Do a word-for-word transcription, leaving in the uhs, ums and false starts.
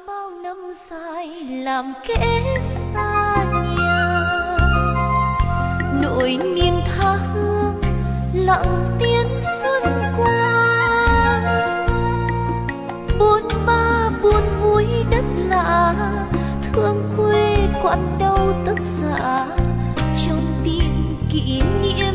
bao năm dài làm kẻ xa nhà, nỗi niềm tha hương lặng tiếng xuân qua. Buôn ba buôn vui đất lạ, thương quê quặn đau tất dạ, trong tim kỷ niệm